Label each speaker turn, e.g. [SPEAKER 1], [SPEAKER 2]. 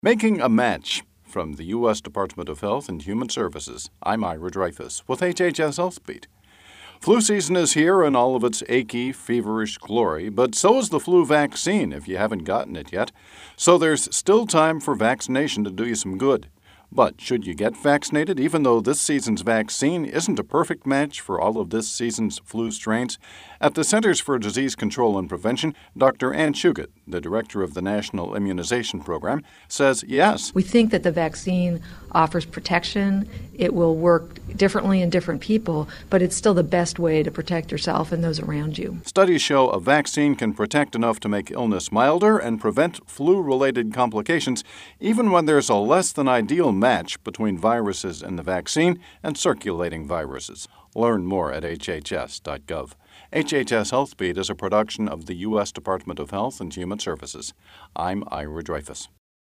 [SPEAKER 1] Making a Match from the U.S. Department of Health and Human Services. I'm Ira Dreyfus with HHS Health Beat. Flu season is here in all of its achy, feverish glory, but so is the flu vaccine if you haven't gotten it yet. So there's still time for vaccination to do you some good. But should you get vaccinated, even though this season's vaccine isn't a perfect match for all of this season's flu strains? At the Centers for Disease Control and Prevention, Dr. Ann Shugat, the director of the National Immunization Program, says yes.
[SPEAKER 2] We think that the vaccine offers protection. It will work differently in different people, but it's still the best way to protect yourself and those around you.
[SPEAKER 1] Studies show a vaccine can protect enough to make illness milder and prevent flu-related complications, even when there's a less than ideal match between viruses in the vaccine and circulating viruses. Learn more at hhs.gov. HHS Health Beat is a production of the U.S. Department of Health and Human Services. I'm Ira Dreyfus.